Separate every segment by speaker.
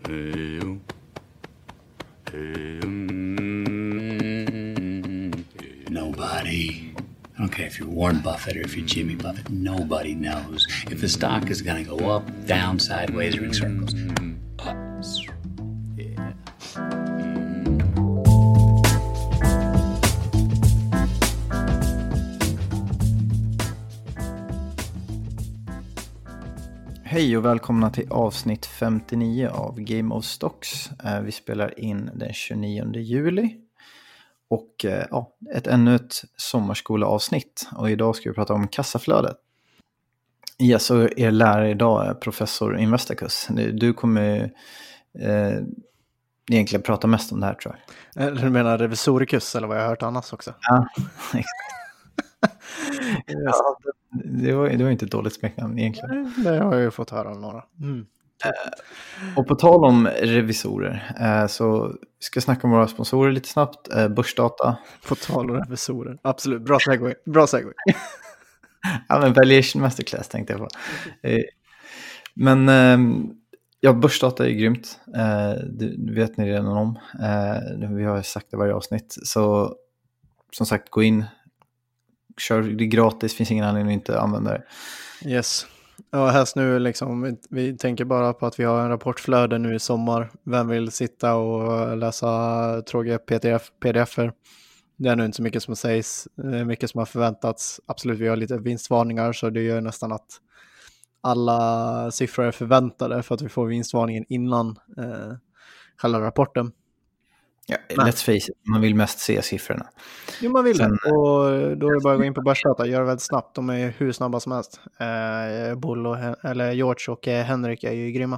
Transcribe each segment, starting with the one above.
Speaker 1: Nobody. I don't care if you're Warren Buffett or if you're Jimmy Buffett. Nobody knows if the stock is going to go up, down, sideways, or in circles. Us. Yeah.
Speaker 2: Hej och välkomna till avsnitt 59 av Game of Stocks. Vi spelar in den 29 juli. Och ännu ett sommarskoleavsnitt. Och idag ska vi prata om kassaflödet. Ja, så er lärare idag är professor Investacus. Du kommer egentligen prata mest om det här, tror jag.
Speaker 3: Du menar revisoricus, eller vad jag har hört annars också?
Speaker 2: Ja, ja, det var inte ett dåligt smeknamn egentligen.
Speaker 3: Det har jag ju fått höra av några.
Speaker 2: Och på tal om revisorer så ska jag snacka om våra sponsorer lite snabbt. Börsdata.
Speaker 3: På tal om revisorer, absolut. Bra segway.
Speaker 2: Ja, men Valuation Masterclass tänkte jag på. Men Börsdata är grymt. Det vet ni redan om. Vi har sagt det varje avsnitt. Så som sagt, gå in. Kör det gratis, finns ingen anledning att inte använda det.
Speaker 3: Yes. Ja, helst nu liksom, vi tänker bara på att vi har en rapportflöde nu i sommar. Vem vill sitta och läsa tråkiga pdf-er? Det är nu inte så mycket som sägs, mycket som har förväntats. Absolut, vi har lite vinstvarningar, så det gör nästan att alla siffror är förväntade för att vi får vinstvarningen innan själva rapporten.
Speaker 2: Ja, let's face it, man vill mest se siffrorna.
Speaker 3: Jo, man vill det. Och då är det bara att gå in på Börsdata, gör det väldigt snabbt. De är hur snabba som helst. Bull eller George och Henrik är ju grymma.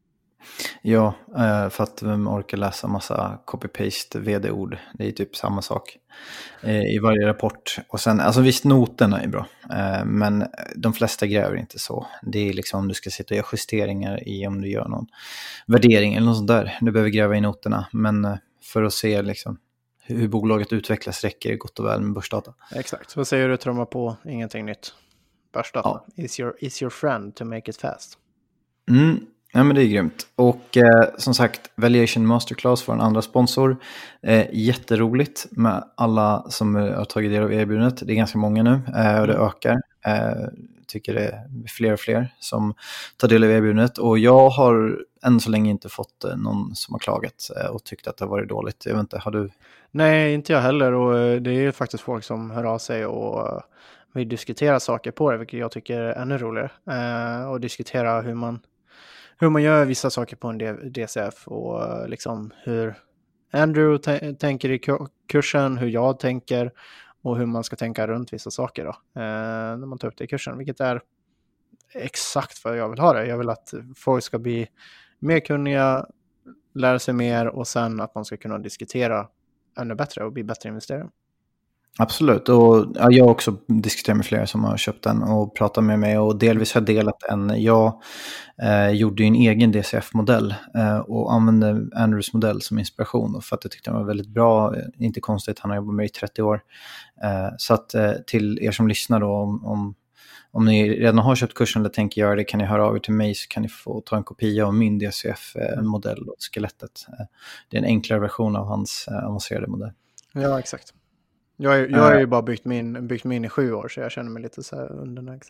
Speaker 3: Ja,
Speaker 2: för att vem orkar läsa massa copy-paste vd-ord. Det är typ samma sak i varje rapport. Och sen, alltså visst, noterna är bra. Men de flesta gräver inte så. Det är liksom om du ska sitta och göra justeringar i om du gör någon värdering eller något sånt där. Du behöver gräva i noterna. Men för att se liksom hur bolaget utvecklas räcker det gott och väl med börsdata.
Speaker 3: Exakt, vad säger du, trumma på ingenting nytt? Börsdata, is your friend to make it fast.
Speaker 2: Ja, men det är grymt. Och som sagt, Valuation Masterclass var en andra sponsor. Jätteroligt med alla som har tagit del av erbjudandet. Det är ganska många nu och det ökar. Tycker det är fler och fler som tar del av erbjudandet. Och jag har än så länge inte fått någon som har klagat och tyckt att det har varit dåligt. Jag vet inte, har du?
Speaker 3: Nej, inte jag heller. Och det är ju faktiskt folk som hör av sig och vill diskutera saker på det, vilket jag tycker är ännu roligare. Och diskutera hur man gör vissa saker på en DCF och liksom hur Andrew tänker i kursen, hur jag tänker och hur man ska tänka runt vissa saker då, när man tar upp det i kursen, vilket är exakt vad jag vill ha det. Jag vill att folk ska bli mer kunniga, lära sig mer och sen att man ska kunna diskutera ännu bättre och bli bättre investerare.
Speaker 2: Absolut, och jag har också diskuterat med flera som har köpt den och pratat med mig och delvis har delat den. Jag gjorde ju en egen DCF-modell och använde Andrews modell som inspiration för att jag tyckte den var väldigt bra. Inte konstigt, han har jobbat med i 30 år. Så att till er som lyssnar då, om ni redan har köpt kursen eller tänker göra det, kan ni höra av er till mig så kan ni få ta en kopia av min DCF-modell och skelettet. Det är en enklare version av hans avancerade modell.
Speaker 3: Ja, exakt. Jag har ju bara byggt min i 7 år, så jag känner mig lite så här undernägd.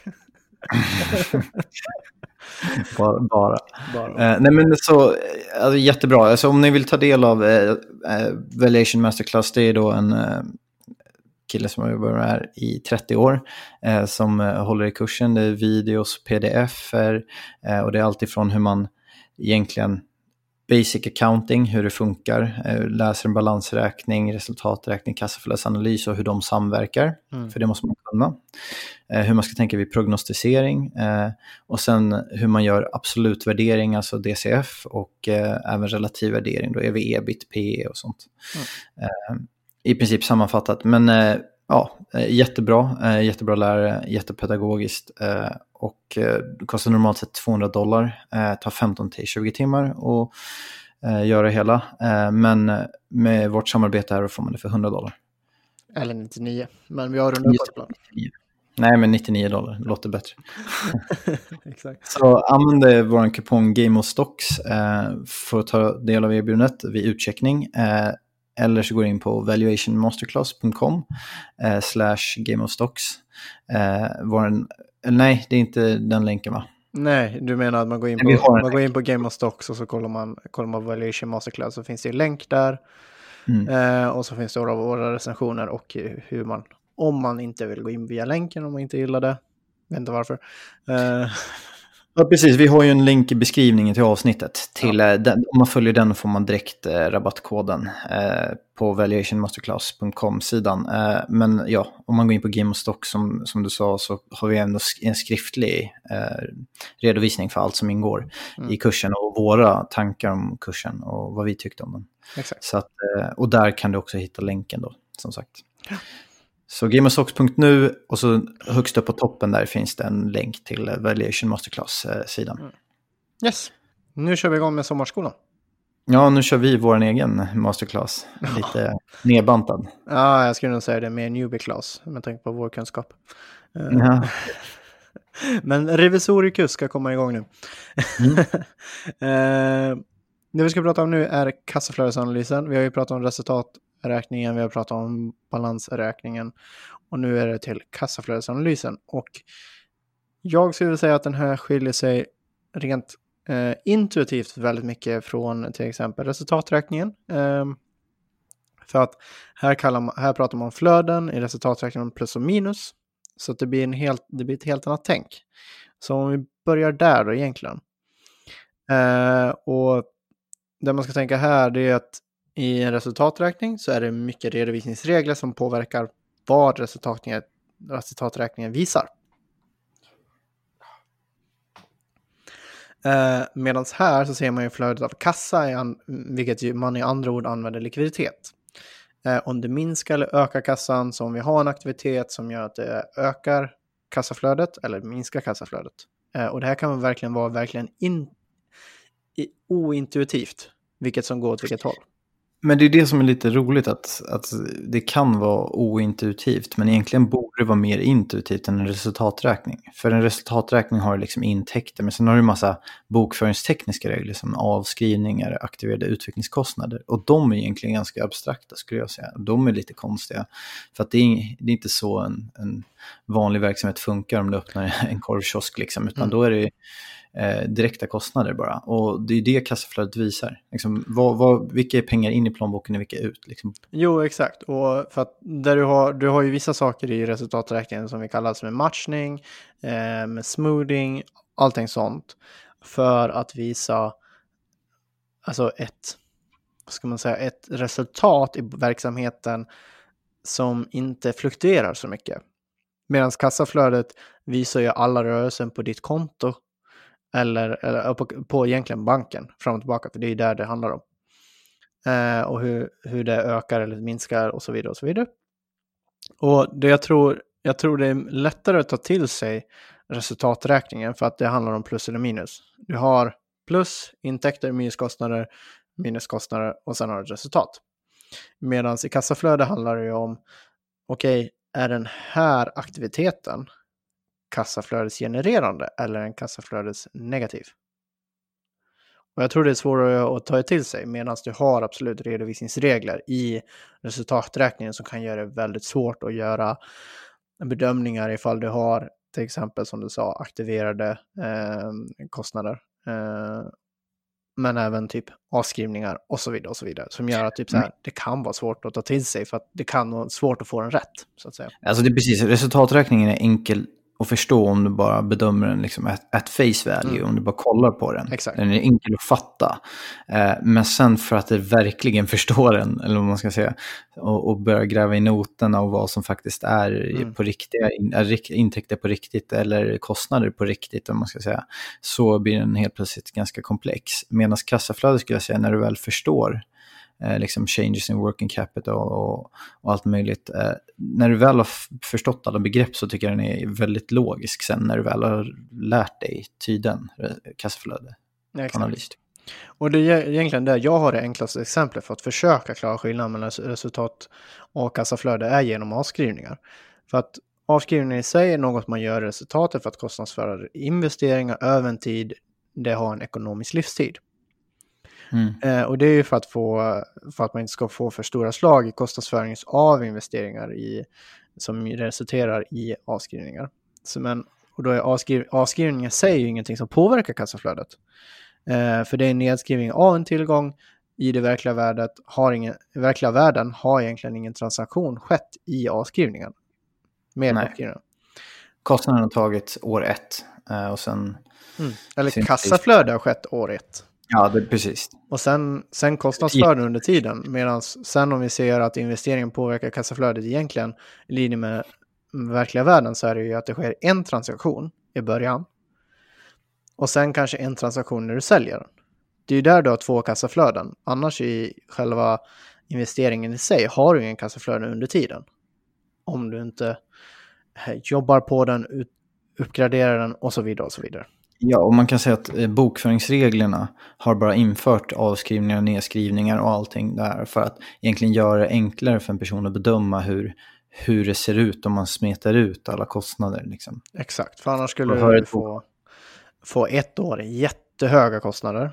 Speaker 2: bara. Nej, men så alltså, jättebra. Alltså, om ni vill ta del av Valuation Masterclass, det är då en kille som har jobbat med det här i 30 år som håller i kursen. Det är videos, pdf-er och det är allt ifrån hur man egentligen basic accounting, hur det funkar, läser en balansräkning, resultaträkning, kassaflödesanalys och hur de samverkar, för det måste man kunna. Hur man ska tänka vid prognostisering och sen hur man gör absolut värdering, alltså DCF, och även relativ värdering, då EV, EBIT, PE och sånt. I princip sammanfattat, men jättebra lärare, jättepedagogiskt och kostar normalt sett $200, tar 15-20 timmar och göra hela, men med vårt samarbete här får man det för $100.
Speaker 3: Eller 99, men vi har rundat upp ibland.
Speaker 2: Nej, men $99 låter bättre.
Speaker 3: Exakt.
Speaker 2: Så använd vår kupong Game of Stocks för att ta del av erbjudandet vid utcheckning. Eller så går du in på valuationmasterclass.com/gameofstocks. Nej, det är inte den länken, va?
Speaker 3: Nej, du menar att man går in på Game of Stocks och så kollar man Valuation Masterclass, så finns det en länk där. Och så finns det våra recensioner och hur man, om man inte vill gå in via länken, om man inte gillar det. Jag vet inte varför.
Speaker 2: Ja, precis. Vi har ju en länk i beskrivningen till avsnittet. Till, om man följer den får man direkt rabattkoden på valuationmasterclass.com-sidan. Men ja, om man går in på Game of Stock som du sa, så har vi ändå en skriftlig redovisning för allt som ingår i kursen och våra tankar om kursen och vad vi tyckte om den.
Speaker 3: Exakt.
Speaker 2: Så att, och där kan du också hitta länken då, som sagt. Så gameofstocks.nu och så högst upp på toppen där finns det en länk till Valuation Masterclass-sidan.
Speaker 3: Yes, nu kör vi igång med sommarskolan.
Speaker 2: Ja, nu kör vi vår egen masterclass. Lite nedbantad.
Speaker 3: Ja, jag skulle nog säga det med newbie class med tanke på vår kunskap.
Speaker 2: Ja.
Speaker 3: Men revisoricus ska komma igång nu. Det vi ska prata om nu är kassaflödesanalysen. Vi har ju pratat om resultaträkningen, vi har pratat om balansräkningen och nu är det till kassaflödesanalysen. Och jag skulle säga att den här skiljer sig rent intuitivt väldigt mycket från till exempel resultaträkningen. För att här pratar man om flöden, i resultaträkningen plus och minus. Så att det blir ett helt annat tänk. Så om vi börjar där då egentligen. Och det man ska tänka här, det är att i en resultaträkning så är det mycket redovisningsregler som påverkar vad resultaträkningen visar. Medan här så ser man ju flödet av kassa, vilket man i andra ord använder likviditet. Om det minskar eller ökar kassan, så om vi har en aktivitet som gör att det ökar kassaflödet eller minskar kassaflödet. Och det här kan verkligen vara ointuitivt, vilket som går åt vilket håll.
Speaker 2: Men det är det som är lite roligt, att det kan vara ointuitivt, men egentligen borde det vara mer intuitivt än en resultaträkning. För en resultaträkning har liksom intäkter, men sen har du en massa bokföringstekniska regler som avskrivningar, aktiverade utvecklingskostnader. Och de är egentligen ganska abstrakta, skulle jag säga. De är lite konstiga. För att det är inte så en vanlig verksamhet funkar om du öppnar en korvkiosk liksom, utan då är det direkta kostnader bara. Och det är det kassaflödet visar. Liksom, vilka är pengar in i plånboken och vilka ut? Liksom.
Speaker 3: Jo, exakt. Och för att där du har ju vissa saker i resultaträkningen som vi kallar som matchning, med smoothing, allting sånt. För att visa alltså ett resultat i verksamheten som inte fluktuerar så mycket. Medan kassaflödet visar ju alla rörelsen på ditt konto. Eller på egentligen banken fram och tillbaka, för det är där det handlar om. Och hur det ökar eller minskar och så vidare och så vidare. Och det jag tror det är lättare att ta till sig resultaträkningen för att det handlar om plus eller minus. Du har plus, intäkter, minuskostnader och sen har du ett resultat. Medan i kassaflöde handlar det ju om är den här aktiviteten kassaflödesgenererande eller en kassaflödes negativ. Och jag tror det är svårare att ta till sig, medan du har absolut redovisningsregler i resultaträkningen som kan göra det väldigt svårt att göra bedömningar ifall du har till exempel som du sa aktiverade kostnader. Men även typ avskrivningar och så vidare som gör att typ så här, det kan vara svårt att ta till sig för att det kan vara svårt att få den rätt så att säga.
Speaker 2: Alltså det är precis, resultaträkningen är enkel att förstå om du bara bedömer den liksom at face value, om du bara kollar på den.
Speaker 3: Exakt.
Speaker 2: Den är enkel att fatta. Men sen för att du verkligen förstår den, eller vad man ska säga, och börja gräva i noterna och vad som faktiskt är på riktiga, intäkter på riktigt eller kostnader på riktigt, om man ska säga, så blir den helt plötsligt ganska komplex. Medan kassaflödet skulle jag säga, när du väl förstår liksom changes in working capital och allt möjligt. När du väl har förstått alla begrepp så tycker jag den är väldigt logisk sen när du väl har lärt dig tyden kassaflöde. Analys.
Speaker 3: Och det är egentligen det jag har det enklaste exemplet för att försöka klara skillnaden mellan resultat och kassaflöde är genom avskrivningar. För att avskrivningar i sig är något man gör resultatet för att kostnadsföra investeringar över en tid det har en ekonomisk livstid. Och det är ju för att man inte ska få för stora slag i kostnadsföringen av investeringar som resulterar i avskrivningar. Och då är avskrivningen i sig ju ingenting som påverkar kassaflödet. För det är en nedskrivning av en tillgång i det verkliga världen har egentligen ingen transaktion skett i avskrivningen. Med avskrivningen.
Speaker 2: Kostnaden har tagits år 1 och sen...
Speaker 3: Eller kassaflöde har skett år 1.
Speaker 2: Ja, det är precis.
Speaker 3: Och sen kostnadsflöden under tiden. Medan sen om vi ser att investeringen påverkar kassaflödet egentligen i linje med verkliga världen så är det ju att det sker en transaktion i början. Och sen kanske en transaktion när du säljer den. Det är ju där du har 2 kassaflöden. Annars i själva investeringen i sig har du ingen kassaflöden under tiden. Om du inte jobbar på den, uppgraderar den och så vidare och så vidare.
Speaker 2: Ja, och man kan säga att bokföringsreglerna har bara infört avskrivningar, nedskrivningar och allting där för att egentligen göra det enklare för en person att bedöma hur det ser ut om man smetar ut alla kostnader. Liksom.
Speaker 3: Exakt, för annars skulle du få ett år jättehöga kostnader.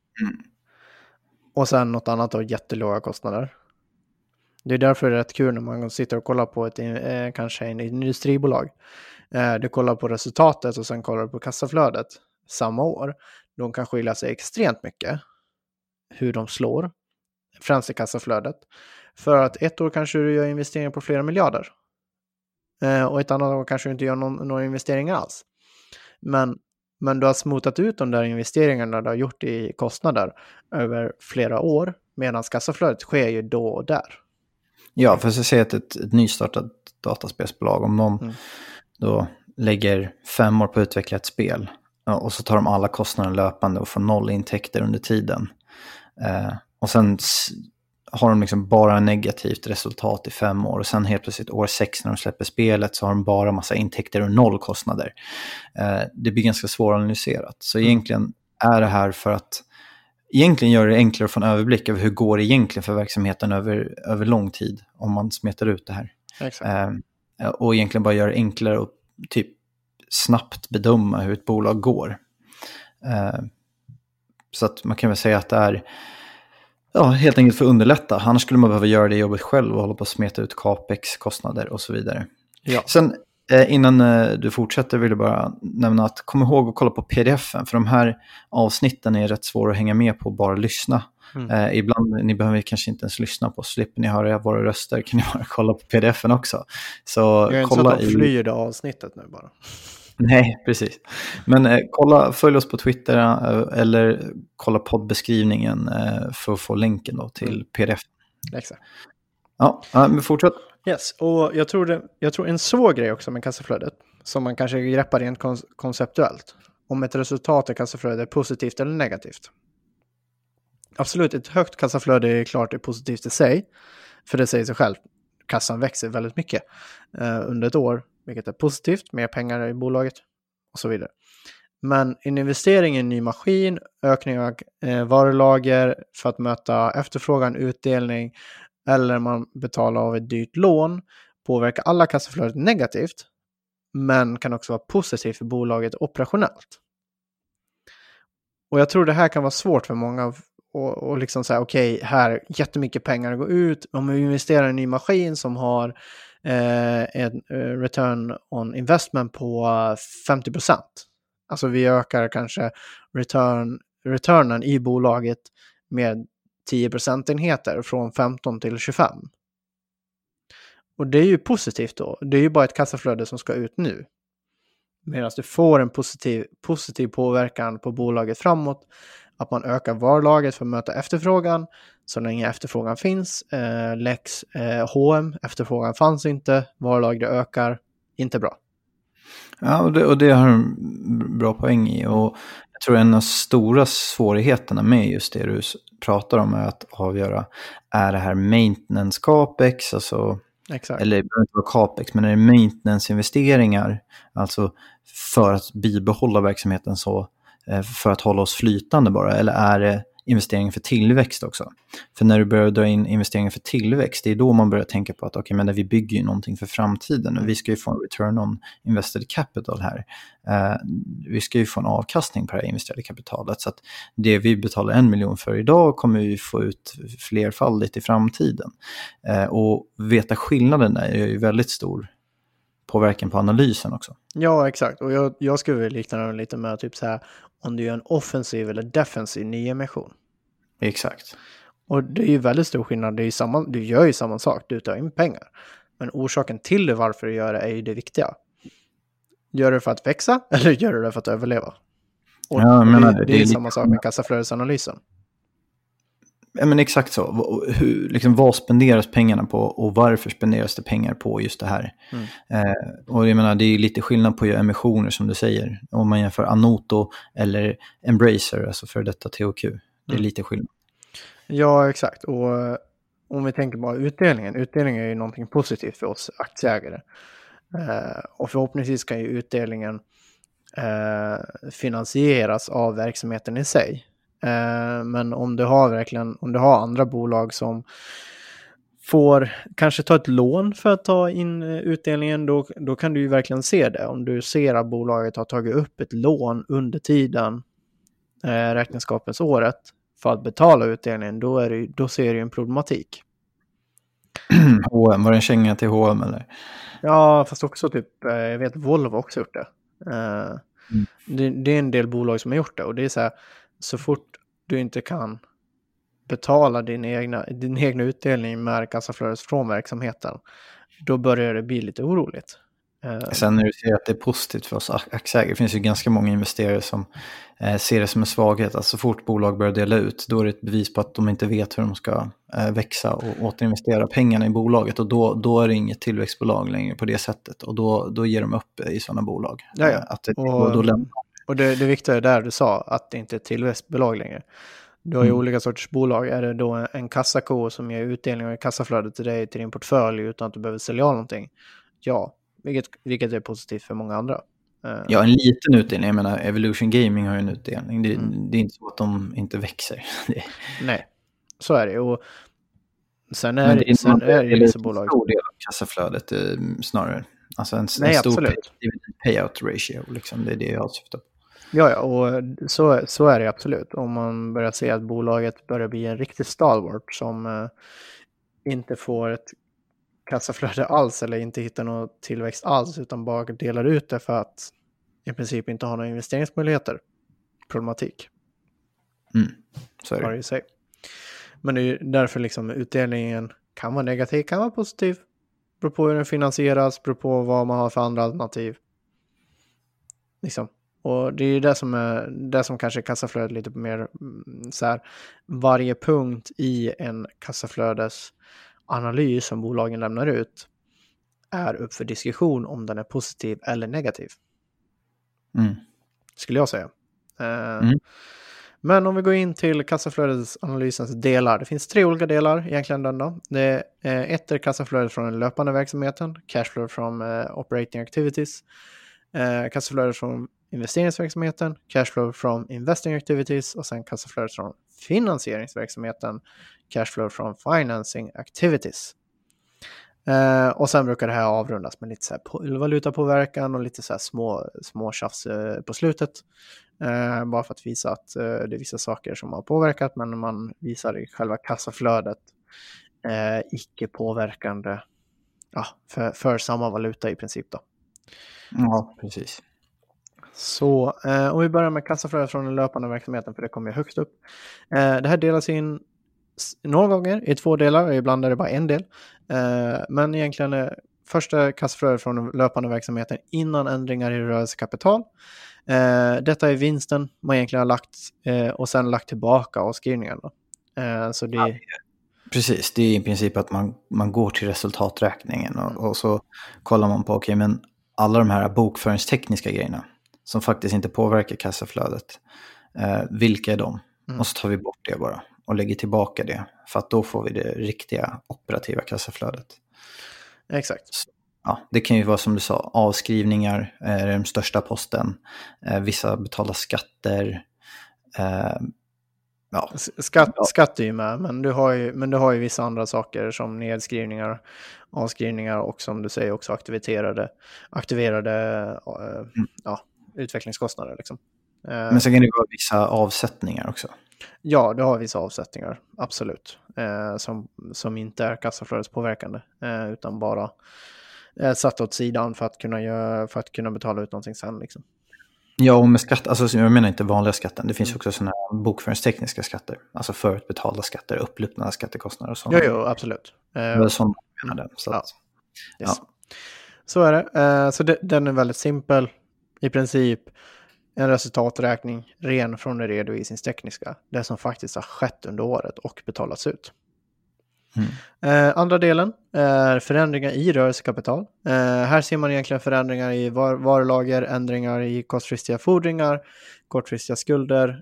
Speaker 3: Och sen något annat år jättelåga kostnader. Det är därför det är rätt kul när man sitter och kollar på kanske en industribolag. Du kollar på resultatet och sen kollar du på kassaflödet samma år. De kan skilja sig extremt mycket hur de slår. Främst i kassaflödet. För att ett år kanske du gör investeringar på flera miljarder. Och ett annat år kanske du inte gör några investeringar alls. Men du har smotat ut de där investeringarna du har gjort i kostnader över flera år. Medan kassaflödet sker ju då och där.
Speaker 2: Ja, för att säga att ett nystartat dataspelsbolag, om de då lägger 5 år på att utveckla ett spel och så tar de alla kostnader löpande och får 0 intäkter under tiden. Och sen har de liksom bara negativt resultat i 5 år och sen helt plötsligt år 6 när de släpper spelet så har de bara massa intäkter och 0 kostnader. Det blir ganska svåranalyserat. Så egentligen är det här för att egentligen gör det enklare att få en överblick över hur går det egentligen för verksamheten över lång tid om man smetar ut det här.
Speaker 3: Exakt.
Speaker 2: Och egentligen bara gör det enklare att typ snabbt bedöma hur ett bolag går. Så att man kan väl säga att det är helt enkelt för att underlätta. Annars skulle man behöva göra det jobbet själv och hålla på att smeta ut capex-kostnader och så vidare. Ja. Sen innan du fortsätter vill jag bara nämna att kom ihåg att kolla på pdf-en. För de här avsnitten är rätt svåra att hänga med på och bara lyssna. Ibland, ni behöver kanske inte ens lyssna på. Slipper ni höra våra röster kan ni bara kolla på pdf-en också. Så
Speaker 3: jag är inte så att de flyr det avsnittet nu bara.
Speaker 2: Nej, precis. Men följ oss på Twitter eller kolla poddbeskrivningen för att få länken då till pdf.
Speaker 3: Exakt.
Speaker 2: Ja, men fortsätt.
Speaker 3: Yes, och jag tror en svår grej också med kassaflödet som man kanske greppar rent konceptuellt. Om ett resultat i kassaflödet är positivt eller negativt. Absolut, ett högt kassaflöde är klart positivt i sig. För det säger sig själv. Kassan växer väldigt mycket under ett år. Vilket är positivt, mer pengar i bolaget och så vidare. Men en investering i en ny maskin, ökning av varulager för att möta efterfrågan, utdelning eller man betalar av ett dyrt lån påverkar alla kassaflödet negativt men kan också vara positivt för bolaget operationellt. Och jag tror det här kan vara svårt för många och liksom säga okej, här jättemycket pengar går ut om vi investerar i en ny maskin som har en return on investment på 50%. Alltså vi ökar kanske returnen i bolaget med 10% från 15 till 25. Och det är ju positivt då. Det är ju bara ett kassaflöde som ska ut nu. Medan du får en positiv påverkan på bolaget framåt. Att man ökar varulaget för att möta efterfrågan. Så länge efterfrågan finns. Lex H&M, efterfrågan fanns inte. Varulagret ökar. Inte bra.
Speaker 2: Ja, och det har en bra poäng i. Och jag tror en av stora svårigheterna med just det du pratar om är att avgöra. Är det här maintenance capex? Alltså,
Speaker 3: exakt.
Speaker 2: Eller det behöver inte vara capex, men är det maintenance-investeringar? Alltså för att bibehålla verksamheten så. För att hålla oss flytande bara. Eller är det investering för tillväxt också. För när du börjar dra in investeringar för tillväxt, det är då man börjar tänka på att okej, men vi bygger ju någonting för framtiden och vi ska ju få en return on invested capital här. Vi ska ju få en avkastning på det här investerade kapitalet, så att det vi betalar 1 miljon för idag kommer vi få ut flerfaldigt i framtiden. Och veta skillnaden är ju väldigt stor påverkan på analysen också.
Speaker 3: Ja, exakt. Och jag skulle likna det lite med typ så här, om du gör en offensiv eller defensiv nyemission.
Speaker 2: Exakt.
Speaker 3: Och det är ju väldigt stor skillnad. Du gör ju samma sak, du tar in pengar. Men orsaken till det, varför du gör det, är ju det viktiga. Gör du det för att växa eller gör du det för att överleva? Och det är samma sak med kassaflödesanalysen.
Speaker 2: Ja, men exakt så. Vad spenderas pengarna på och varför spenderas det pengar på just det här? Och jag menar, det är lite skillnad på emissioner som du säger. Om man jämför Anoto eller Embracer, alltså för detta THQ. Det är lite skillnad.
Speaker 3: Ja, exakt. Och om vi tänker på utdelningen. Utdelningen är ju någonting positivt för oss aktieägare. Och förhoppningsvis kan ju utdelningen finansieras av verksamheten i sig. Men om du har andra bolag som får kanske ta ett lån för att ta in utdelningen, då kan du ju verkligen se det. Om du ser att bolaget har tagit upp ett lån under tiden räkenskapens året för att betala utdelningen, då ser du en problematik.
Speaker 2: H&M, var det en känga till H&M eller?
Speaker 3: Ja, fast också typ, jag vet Volvo också gjort det. Det är en del bolag som har gjort det, och det är så här, så fort du inte kan betala din egna utdelning med kassaflödet från verksamheten, då börjar det bli lite oroligt.
Speaker 2: Sen när du säger att det är positivt för oss aktieägare, det finns ju ganska många investerare som ser det som en svaghet. Att så fort bolag börjar dela ut, då är det ett bevis på att de inte vet hur de ska växa och återinvestera pengarna i bolaget. Och då är det inget tillväxtbolag längre på det sättet. Och då ger de upp i sådana bolag.
Speaker 3: Ja. Och det viktiga är där du sa, att det inte är ett tillväxtbolag längre. Du har ju olika sorters bolag. Är det då en kassako som ger utdelning och kassaflödet till dig, till din portfölj, utan att du behöver sälja någonting? Ja, vilket är positivt för många andra.
Speaker 2: Ja, en liten utdelning. Jag menar, Evolution Gaming har ju en utdelning. Det är inte så att de inte växer.
Speaker 3: Nej, så är det. Och sen är det vissa bolag.
Speaker 2: En stor del av kassaflödet snarare. Alltså en stor payout ratio. Liksom. Det är det jag syftar på.
Speaker 3: Ja, och så är det absolut. Om man börjar se att bolaget börjar bli en riktig stalwart som inte får ett kassaflöde alls eller inte hittar någon tillväxt alls, utan bara delar ut det för att i princip inte ha några investeringsmöjligheter. Problematik.
Speaker 2: Så är det.
Speaker 3: Sig. Men det är därför liksom utdelningen kan vara negativ, kan vara positiv. Beror på hur den finansieras, beror på vad man har för andra alternativ. Liksom. Och det är det som kanske kassaflödet lite mer så här, varje punkt i en kassaflödesanalys som bolagen lämnar ut är upp för diskussion om den är positiv eller negativ. Skulle jag säga. Men om vi går in till kassaflödesanalysens delar. Det finns 3 olika delar egentligen. Det är ett är kassaflödet från den löpande verksamheten. Cashflow from operating activities. Kassaflödet från investeringsverksamheten. Cashflow from investing activities. Och sen kassaflödet från finansieringsverksamheten. Cashflow from financing activities. Och sen brukar det här avrundas med lite så här valutapåverkan och lite så här små tjafs på slutet. Bara för att visa att det är vissa saker som har påverkat, men man visar i själva kassaflödet icke påverkande för samma valuta i princip då.
Speaker 2: Ja, precis.
Speaker 3: Så om vi börjar med kassaflödet från den löpande verksamheten, för det kommer ju högst upp. Det här delas in några gånger i 2 delar, och ibland är det bara en del. Men egentligen är första kassaflödet från den löpande verksamheten innan ändringar i rörelsekapital. Detta är vinsten man egentligen har lagt och sen lagt tillbaka avskrivningen. Så det...
Speaker 2: Precis, det är i princip att man går till resultaträkningen och så kollar man på men alla de här bokföringstekniska grejerna som faktiskt inte påverkar kassaflödet, vilka är de? Och så tar vi bort det bara och lägger tillbaka det, för att då får vi det riktiga operativa kassaflödet.
Speaker 3: Exakt.
Speaker 2: Ja, det kan ju vara som du sa, avskrivningar är den största posten. Vissa betalar skatter. Ja.
Speaker 3: Skatt är ju med, men du har ju vissa andra saker som nedskrivningar, avskrivningar och som du säger också aktiverade utvecklingskostnader liksom.
Speaker 2: Men sen kan det vara vissa avsättningar också.
Speaker 3: Ja, du har vissa avsättningar, absolut. Som inte är kassaflödespåverkande, utan bara satt åt sidan för att kunna betala ut någonting sen liksom.
Speaker 2: Ja, och med skatt, alltså jag menar inte vanliga skatten. Det finns också sådana här bokföringstekniska skatter. Alltså förutbetalda skatter, uppluppna skattekostnader och sånt.
Speaker 3: Jo, absolut.
Speaker 2: Det är sånt jag menade. Så,
Speaker 3: yes. Så är det. Så den är väldigt simpel. I princip en resultaträkning ren från det redovisningstekniska. Det som faktiskt har skett under året och betalats ut. Andra delen är förändringar i rörelsekapital. Här ser man egentligen förändringar i varulager, ändringar i kortfristiga fordringar, kortfristiga skulder.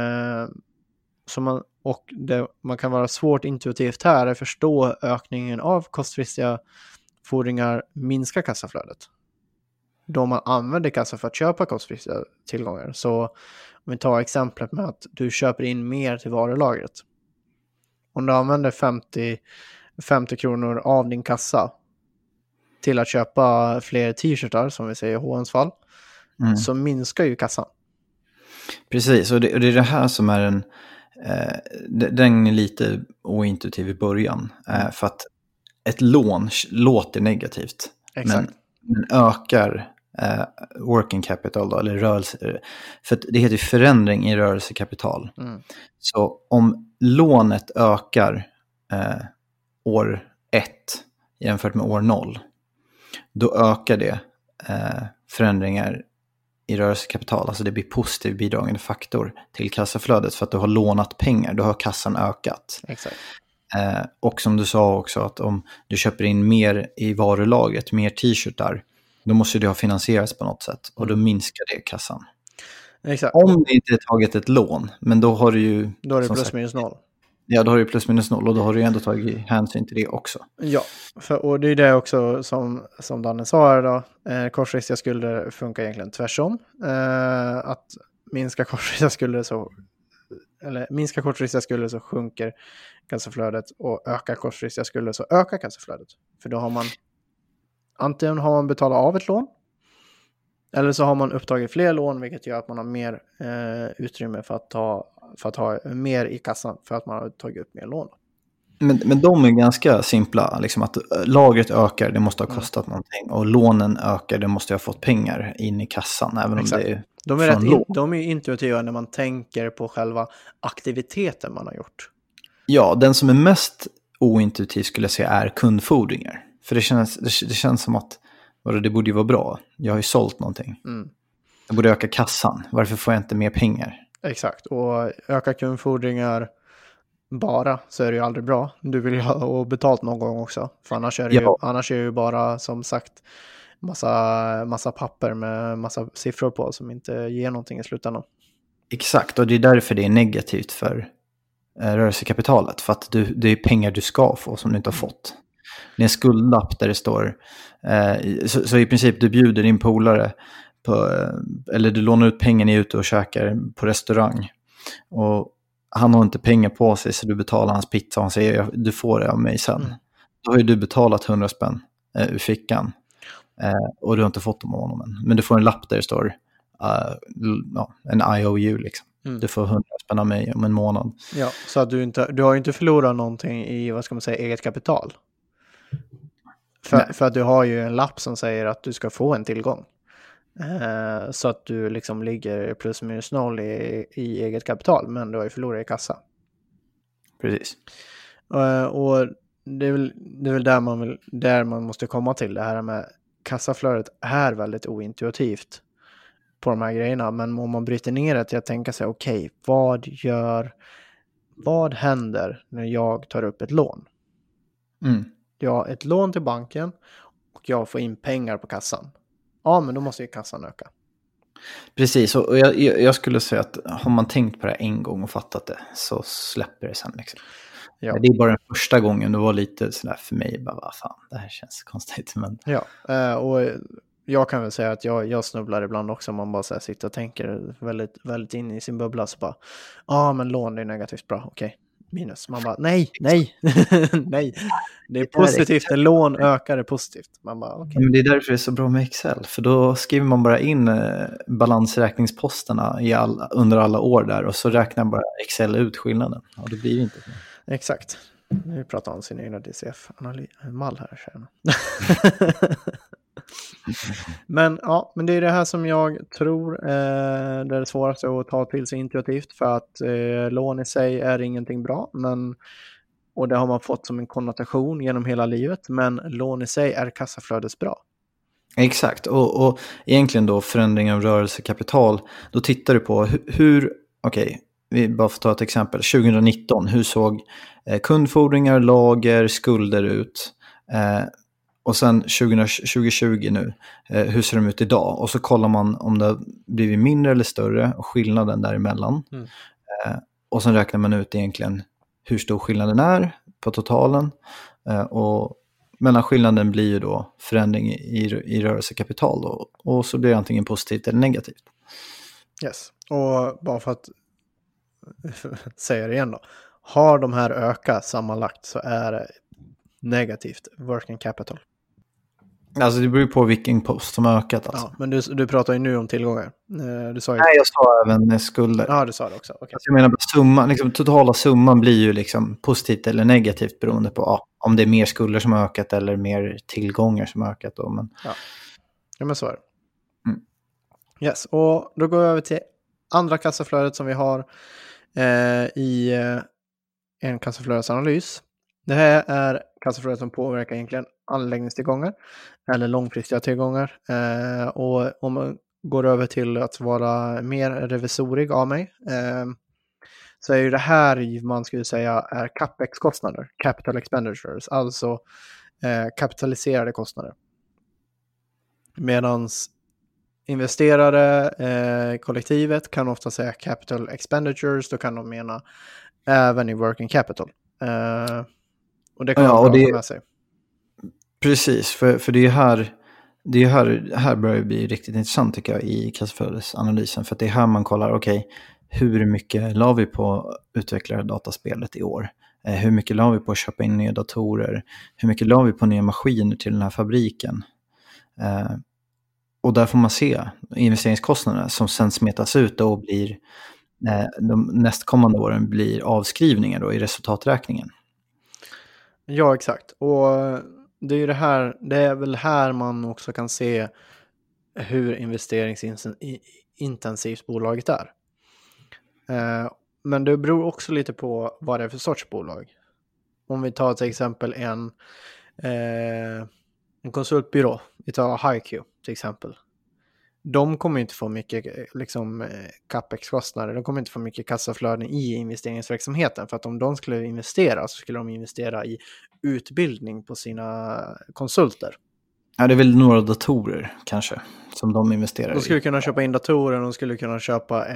Speaker 3: Man kan vara svårt intuitivt här att förstå ökningen av kortfristiga fordringar minskar kassaflödet. Då man använder kassa för att köpa kortfristiga tillgångar. Så om vi tar exemplet med att du köper in mer till varulagret. Om du använder 50 kronor av din kassa till att köpa fler t-shirtar, som vi säger i H&M's fall, så minskar ju kassan.
Speaker 2: Precis, och det är det här som är den är lite ointuitiv i början. För att ett lån låter negativt.
Speaker 3: Exakt.
Speaker 2: Men ökar working capital då, eller rörelse. För det heter förändring i rörelsekapital. Så om lånet ökar år 1 jämfört med år 0, då ökar det förändringar i rörelsekapital. Alltså det blir positiv bidragande faktor till kassaflödet för att du har lånat pengar. Då har kassan ökat.
Speaker 3: Exakt.
Speaker 2: Och som du sa också, att om du köper in mer i varulagret, mer t-shirtar, då måste det ha finansierats på något sätt. Och då minskar det kassan.
Speaker 3: Exakt.
Speaker 2: Om det inte är taget ett lån, men då har du ju...
Speaker 3: Då är det plus minus noll.
Speaker 2: Ja, då har du plus minus noll och då har du ju ändå tagit hänsyn till det också.
Speaker 3: Ja, och det är det också som Danne sa här då. Kortfristiga skulder funkar egentligen tvärsom. Att minska kortfristiga skulder så sjunker kassaflödet, och ökar kortfristiga skulder så ökar kassaflödet. För då har man antingen betalat av ett lån, eller så har man upptagit fler lån, vilket gör att man har mer utrymme för att ha mer i kassan för att man har tagit upp mer lån.
Speaker 2: Men de är ganska simpla, liksom att lagret ökar, det måste ha kostat någonting, och lånen ökar, det måste ha fått pengar in i kassan, även om det är
Speaker 3: de är intuitiva när man tänker på själva aktiviteten man har gjort.
Speaker 2: Ja, den som är mest ointuitiv skulle jag säga är kundfordringar. För det känns som att det borde ju vara bra. Jag har ju sålt någonting. Jag borde öka kassan. Varför får jag inte mer pengar?
Speaker 3: Exakt, och öka kundfordringar bara så är det ju aldrig bra. Du vill ju ha betalt någon gång också. För annars är det ju bara, som sagt, massa papper med massa siffror på som inte ger någonting i slutändan.
Speaker 2: Exakt, och det är därför det är negativt för rörelsekapitalet. För att det är pengar du ska få som du inte har fått. Det är en skuldlapp där det står så i princip du bjuder din polare på, eller du lånar ut pengar, ni är ute och käkar på restaurang, och han har inte pengar på sig, så du betalar hans pizza och han säger du får det av mig sen. Då har ju du betalat 100 spänn ur fickan, och du har inte fått dem av honom än. Men du får en lapp där det står en IOU liksom. Du får 100 spänn av mig om en månad.
Speaker 3: Ja, så att du har ju inte förlorat någonting i, vad ska man säga, eget kapital. För att du har ju en lapp som säger att du ska få en tillgång. Så att du liksom ligger plus minus noll i eget kapital, men du har ju förlorat i kassa.
Speaker 2: Precis.
Speaker 3: Och det är väl där man måste komma till. Det här med kassaflödet är väldigt ointuitivt på de här grejerna. Men om man bryter ner det till att tänka sig, okej, vad händer när jag tar upp ett lån? Jag har ett lån till banken och jag får in pengar på kassan. Ja, men då måste ju kassan öka.
Speaker 2: Precis, och jag skulle säga att har man tänkt på det en gång och fattat det, så släpper det sen liksom. Ja. Det är bara den första gången det var lite sådär för mig, bara vad fan, det här känns konstigt. Men...
Speaker 3: Ja, och jag kan väl säga att jag snubblar ibland också. Man bara så här sitter och tänker väldigt, väldigt in i sin bubbla. Så bara, men lån är negativt bra. Okej, minus. Man bara, nej. Nej. Det är positivt. En lån ökar det positivt. Man bara, okej.
Speaker 2: Men det är därför det är så bra med Excel. För då skriver man bara in balansräkningsposterna under alla år där. Och så räknar bara Excel ut skillnaden. Och det blir inte så.
Speaker 3: Exakt. Nu pratar han om sin egna DCF-mall här. Men det är det här som jag tror det är det svåraste att ta till sig intuitivt, för att lån i sig är ingenting bra, och det har man fått som en konnotation genom hela livet, men lån i sig är kassaflödesbra.
Speaker 2: Exakt, och egentligen då förändring av rörelsekapital, då tittar du på vi bara får ta ett exempel. 2019, hur såg kundfordringar, lager, skulder ut? Och sen 2020 nu, hur ser de ut idag? Och så kollar man om det har blivit mindre eller större och skillnaden däremellan. Och sen räknar man ut egentligen hur stor skillnaden är på totalen. Och mellanskillnaden blir ju då förändring i rörelsekapital då. Och så blir det antingen positivt eller negativt.
Speaker 3: Yes, och bara för att säga det igen då. Har de här ökat sammanlagt så är det negativt working capital.
Speaker 2: Alltså det beror på vilken post som har ökat. Alltså.
Speaker 3: Ja, men du pratar ju nu om tillgångar. Du sa ju...
Speaker 2: Nej, jag sa även skulder.
Speaker 3: Ja, du sa det också. Okay.
Speaker 2: Alltså jag menar summan, liksom, totala summan blir ju liksom positivt eller negativt beroende på om det är mer skulder som har ökat eller mer tillgångar som har ökat. Då, men...
Speaker 3: Ja, men så är det. Yes, och då går vi över till andra kassaflödet som vi har i en kassaflödesanalys. Det här är kassaflödet som påverkar egentligen anläggningstillgångar eller långfristiga tillgångar. Och om man går över till att vara mer revisorig av mig, så är ju det här man skulle säga är capex-kostnader, capital expenditures, alltså kapitaliserade kostnader. Medans investerare, kollektivet kan ofta säga capital expenditures, då kan de mena även i working capital. Och det kan man ha med sig.
Speaker 2: Precis, för det är här börjar det bli riktigt intressant tycker jag i kassaflödesanalysen, för att det är här man kollar, hur mycket la vi på att utveckla dataspelet i år? Hur mycket la vi på att köpa in nya datorer? Hur mycket la vi på nya maskiner till den här fabriken? Och där får man se investeringskostnaderna som sen smetas ut och blir de nästkommande åren blir avskrivningar då i resultaträkningen.
Speaker 3: Ja, exakt. Och det är ju det är väl här man också kan se hur investeringsintensivt bolaget är. Men det beror också lite på vad det är för sorts bolag. Om vi tar till exempel en konsultbyrå, vi tar HiQ till exempel. De kommer inte få mycket capex-kostnader, de kommer inte få mycket kassaflöden i investeringsverksamheten, för att om de skulle investera så skulle de investera i utbildning på sina konsulter.
Speaker 2: Ja, det är väl några datorer kanske som de investerar i.
Speaker 3: De skulle kunna köpa in datorer, de skulle kunna köpa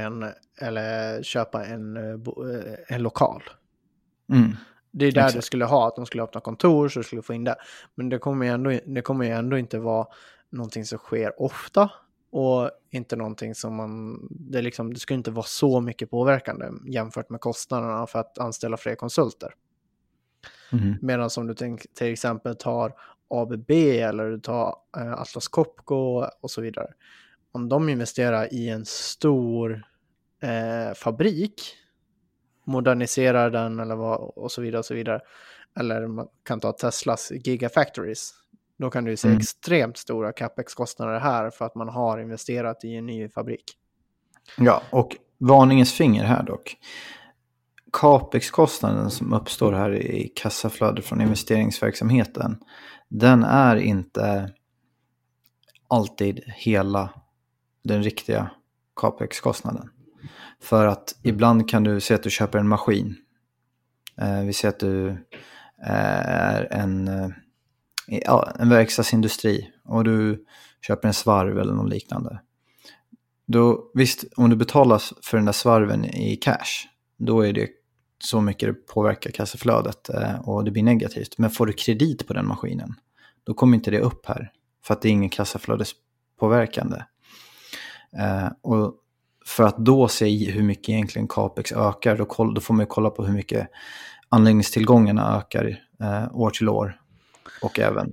Speaker 3: en lokal. Det är där det skulle ha, att de skulle öppna kontor så skulle få in det. Men det kommer ju ändå inte vara någonting som sker ofta. Och inte någonting som det skulle inte vara så mycket påverkande jämfört med kostnaderna för att anställa fler konsulter. Medan som du till exempel tar ABB eller du tar Atlas Copco och så vidare. Om de investerar i en stor fabrik, moderniserar den och så vidare. Eller man kan ta Teslas Gigafactories. Då kan du se extremt stora capex-kostnader här för att man har investerat i en ny fabrik.
Speaker 2: Ja, och varningens finger här dock. Capex-kostnaden som uppstår här i kassaflödet från investeringsverksamheten, den är inte alltid hela den riktiga capex-kostnaden. För att ibland kan du se att du köper en maskin. Vi ser att du är en verkstadsindustri och du köper en svarv eller något liknande. Då, visst, om du betalar för den där svarven i cash, då är det så mycket det påverkar kassaflödet och det blir negativt. Men får du kredit på den maskinen, då kommer inte det upp här. För att det är ingen kassaflödes påverkande. Och för att då se hur mycket egentligen capex ökar, då får man kolla på hur mycket anläggningstillgångarna ökar år till år. Och även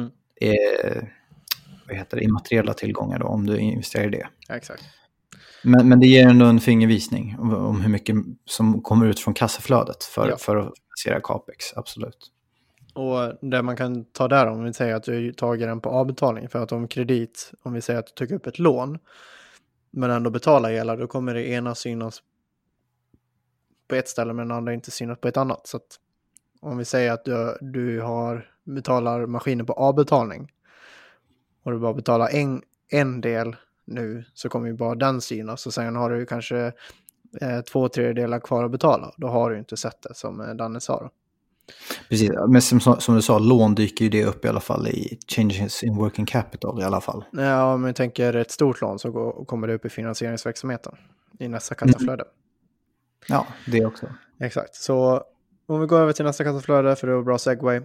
Speaker 2: immateriella tillgångar då, om du investerar i det.
Speaker 3: Ja, exakt.
Speaker 2: Men det ger ändå en fingervisning om hur mycket som kommer ut från kassaflödet för att finansiera capex, absolut.
Speaker 3: Och det man kan ta där, om vi säger att du tagit den på avbetalning, för att om vi säger att du tog upp ett lån men ändå betalar hela, då kommer det ena synas på ett ställe men den andra inte synas på ett annat. Så att om vi säger att du betalar maskinen på avbetalning och du bara betalar en del nu, så kommer ju bara den synas, och sen har du kanske 2/3 kvar att betala. Då har du inte sett det, som Danne sa då.
Speaker 2: Precis, men som du sa, lån dyker ju det upp i alla fall i changes in working capital i alla fall.
Speaker 3: Ja, om vi tänker ett stort lån så kommer det upp i finansieringsverksamheten i nästa kassaflöde.
Speaker 2: Ja, det också.
Speaker 3: Exakt, så om vi går över till nästa kassaflöde, för det var bra segway.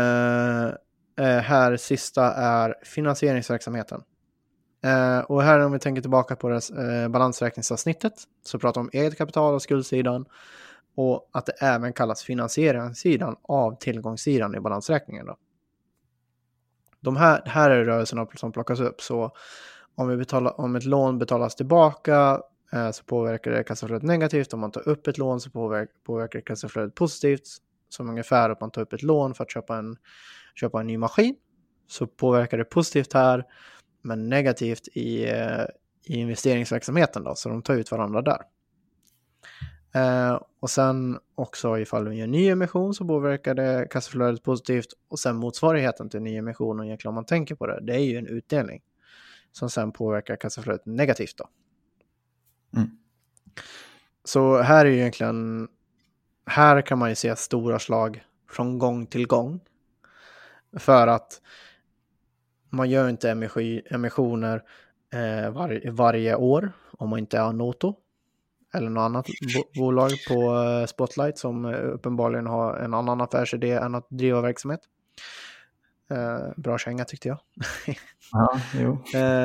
Speaker 3: Här sista är finansieringsverksamheten. Och här om vi tänker tillbaka på balansräkningsavsnittet, så pratar vi om eget kapital och skuldsidan, och att det även kallas finansieringssidan av tillgångssidan i balansräkningen då. De här är rörelserna som plockas upp, så om ett lån betalas tillbaka så påverkar det kassaflödet negativt. Om man tar upp ett lån så påverkar det kassaflödet positivt, som ungefär att man tar upp ett lån för att köpa en ny maskin, så påverkar det positivt här, men negativt i investeringsverksamheten då, så de tar ut varandra där. Och sen också ifall du gör ny emission så påverkar det kassaflödet positivt, och sen motsvarigheten till ny emission, och egentligen om man tänker på det är ju en utdelning som sen påverkar kassaflödet negativt då. Så här är ju egentligen, här kan man ju se stora slag från gång till gång, för att man gör inte emissioner varje år om man inte är Noto eller något annat bolag på Spotlight som uppenbarligen har en annan affärsidé än att driva verksamhet. Bra känga tyckte jag.
Speaker 2: Ja, jo.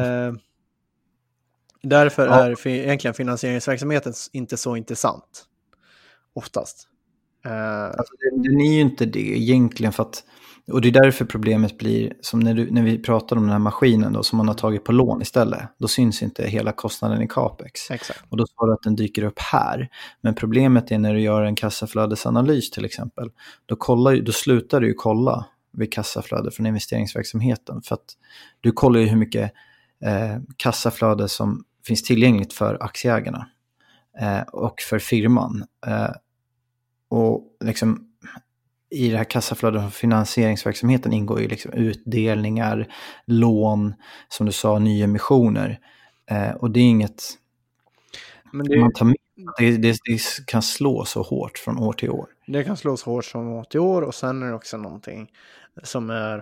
Speaker 3: Därför är egentligen finansieringsverksamheten inte så intressant. Oftast.
Speaker 2: Alltså, den är ju inte det egentligen, för att, och det är därför problemet blir som när vi pratar om den här maskinen då, som man har tagit på lån istället. Då syns inte hela kostnaden i capex.
Speaker 3: Exakt.
Speaker 2: Och då sa du att den dyker upp här. Men problemet är när du gör en kassaflödesanalys till exempel. Då slutar du ju kolla vid kassaflöde från investeringsverksamheten. För att du kollar ju hur mycket kassaflöde som finns tillgängligt för aktieägarna och för firman. Och liksom i det här kassaflödet av finansieringsverksamheten ingår ju liksom utdelningar, lån, som du sa, nyemissioner. Och det är inget man tar med. Det kan slå så hårt från år till år.
Speaker 3: Det kan slå så hårt från år till år, och sen är det också någonting som är...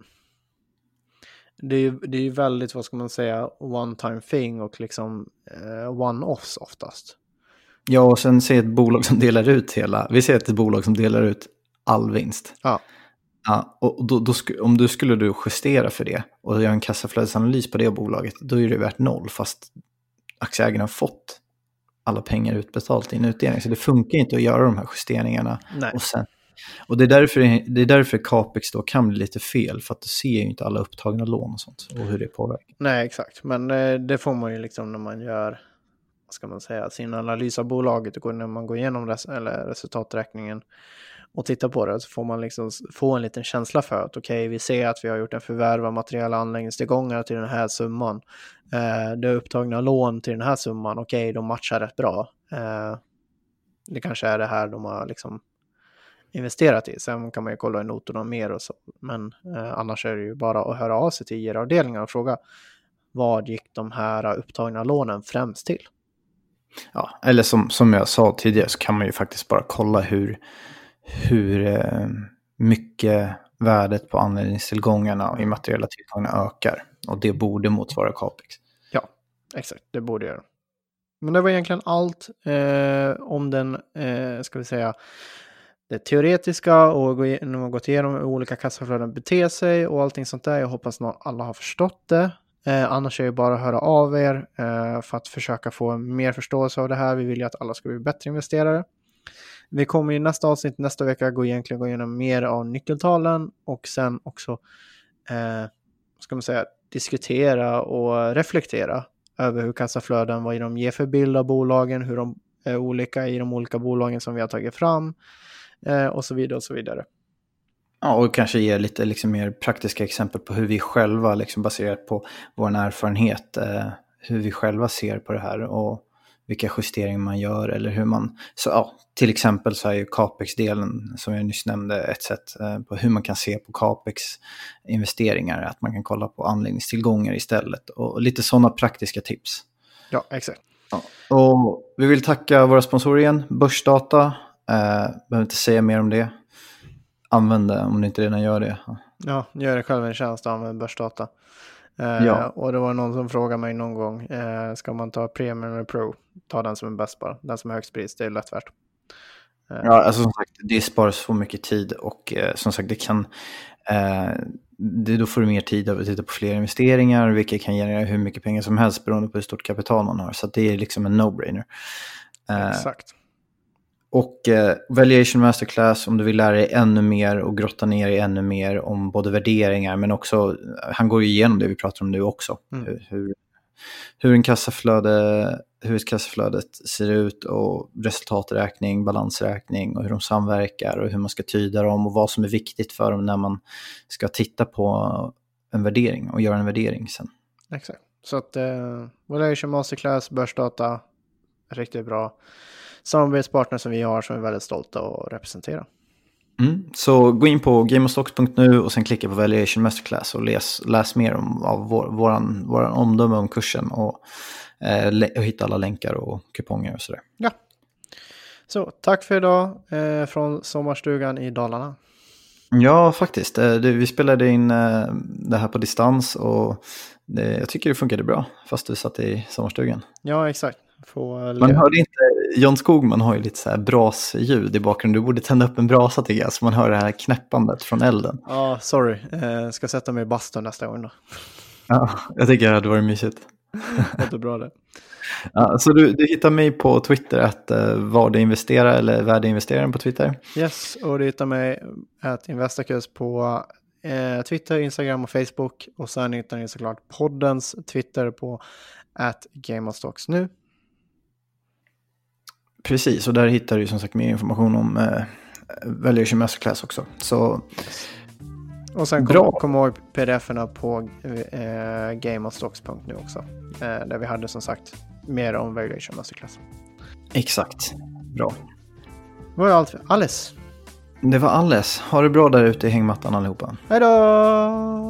Speaker 3: Det är ju väldigt, vad ska man säga, one-time thing och liksom one-offs oftast.
Speaker 2: Ja, och sen ser ett bolag som delar ut vi ser ett bolag som delar ut all vinst.
Speaker 3: Ja.
Speaker 2: Ja, och då om du skulle justera för det och göra en kassaflödesanalys på det bolaget, då är det värt 0, fast aktieägarna har fått alla pengar utbetalt i en utdelning. Så det funkar inte att göra de här justeringarna.
Speaker 3: Nej.
Speaker 2: Och det är därför capex då kan bli lite fel, för att du ser ju inte alla upptagna lån och sånt och hur det påverkar.
Speaker 3: Nej, exakt. Men det får man ju liksom när man gör, vad ska man säga, sin analys av bolaget, och när man går igenom resultaträkningen och tittar på det, så får man liksom få en liten känsla för att okej, vi ser att vi har gjort en förvärv av materiella anläggningstillgångar till den här summan. Det är upptagna lån till den här summan. Okej, de matchar rätt bra. Det kanske är det här de har liksom investerat i. Sen kan man ju kolla i noterna mer och så. Men annars är det ju bara att höra av sig till IR-avdelningen och fråga vad gick de här upptagna lånen främst till?
Speaker 2: Ja, eller som jag sa tidigare, så kan man ju faktiskt bara kolla hur mycket värdet på anläggningstillgångarna och immateriella tillgångarna ökar. Och det borde motsvara capex.
Speaker 3: Ja, exakt. Det borde göra. Men det var egentligen allt om den, ska vi säga, det teoretiska, och när man gått igenom hur olika kassaflöden beter sig och allting sånt där. Jag hoppas att alla har förstått det. Annars är det bara att höra av er för att försöka få mer förståelse av det här. Vi vill ju att alla ska bli bättre investerare. Vi kommer i nästa avsnitt nästa vecka gå igenom mer av nyckeltalen och sen också ska man säga, diskutera och reflektera över hur kassaflöden, vad de ger för bild av bolagen, hur de är olika i de olika bolagen som vi har tagit fram och så vidare och så vidare.
Speaker 2: Ja, och kanske ge lite liksom mer praktiska exempel på hur vi själva, liksom baserat på vår erfarenhet, hur vi själva ser på det här och vilka justeringar man gör eller hur man... Så, ja, till exempel så är ju Capex-delen som jag nyss nämnde ett sätt på hur man kan se på Capex-investeringar, att man kan kolla på anläggningstillgångar istället och lite sådana praktiska tips.
Speaker 3: Ja, exakt.
Speaker 2: Ja. Och vi vill tacka våra sponsorer igen, Börsdata, behöver inte säga mer om det. Använd det om ni inte redan gör det.
Speaker 3: Ja, gör det själv en tjänst och använd Börsdata.
Speaker 2: Ja.
Speaker 3: Och det var någon som frågade mig någon gång, ska man ta Premium eller Pro? Ta den som är bäst bara. Den som är högst pris, det är lätt värt.
Speaker 2: Ja, alltså som sagt, det sparar så mycket tid och som sagt, det kan... då får du mer tid att titta på fler investeringar, vilket kan generera hur mycket pengar som helst beroende på hur stort kapital man har. Så det är liksom en no-brainer.
Speaker 3: Exakt.
Speaker 2: Och Valuation Masterclass, om du vill lära dig ännu mer och grotta ner i ännu mer om både värderingar, men också, han går ju igenom det vi pratar om nu också. Hur ett kassaflödet ser ut och resultaträkning, balansräkning och hur de samverkar och hur man ska tyda dem och vad som är viktigt för dem när man ska titta på en värdering och göra en värdering sen.
Speaker 3: Exakt. Så att Valuation Masterclass, Börsdata, riktigt bra samarbetspartner som vi har som är väldigt stolta att representera.
Speaker 2: Så gå in på gameofstocks.nu och sen klicka på Valuation Masterclass och läs mer av våran omdöme om kursen och hitta alla länkar och kuponger och sådär.
Speaker 3: Ja. Så tack för idag från sommarstugan i Dalarna.
Speaker 2: Ja, faktiskt. Vi spelade in det här på distans och jag tycker det funkade bra fast du satt i sommarstugan.
Speaker 3: Ja, exakt.
Speaker 2: Man hörde inte, John Skogman har ju lite så här brasljud i bakgrunden. Du borde tända upp en brasa tycker jag så man hör det här knäppandet från elden.
Speaker 3: Ja, sorry. Ska sätta mig i bastun nästa gång då.
Speaker 2: Ja, jag tycker det hade varit mysigt.
Speaker 3: Det är bra det.
Speaker 2: Ja, så du hittar mig på Twitter att vardeinvestera eller värdeinvesteraren på Twitter.
Speaker 3: Yes, och du hittar mig att Investacus på Twitter, Instagram och Facebook. Och sen hittar ni såklart poddens Twitter på @GameOfStocks nu.
Speaker 2: Precis, och där hittar du som sagt mer information om Valuation Masterclass också. Så...
Speaker 3: Och sen kom ihåg pdf-erna på gameofstocks.nu också. Där vi hade som sagt mer om Valuation Masterclass.
Speaker 2: Exakt, bra.
Speaker 3: Det var allt. Alles.
Speaker 2: Det var alles. Ha det bra där ute i hängmattan allihopa.
Speaker 3: Hej då!